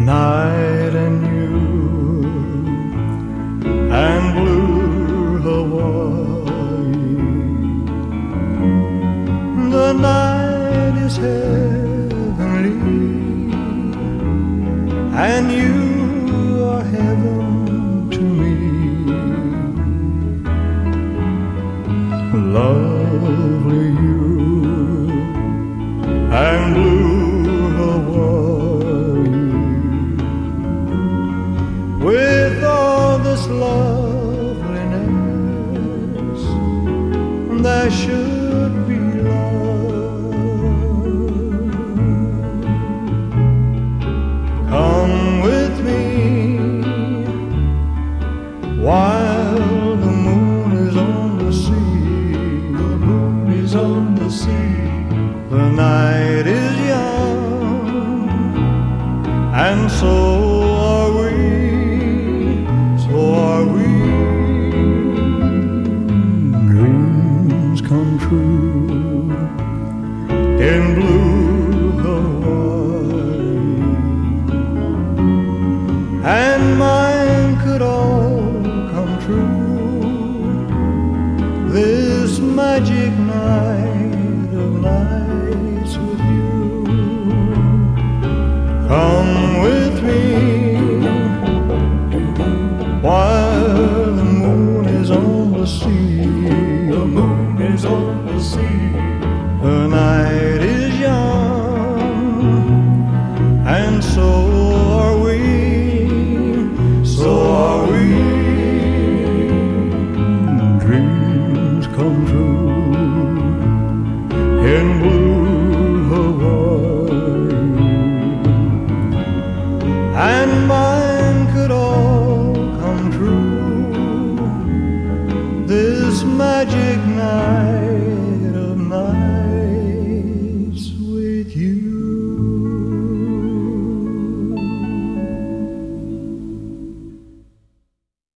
night and you and blue Hawaii. The night is heavenly and you are heaven to me. Lovely you and blue Hawaii. With all this loveliness, there should be love. Come with me while the moon is on the sea. The moon is on the sea. The night is young, and so are we. So are we. Dreams come true in blue Hawaii, and mine could all come true this magic night of nights with you. Come with me while the moon is on the sea. The moon is on the sea. The night is young, and so are we. So are we. Dreams come true in blue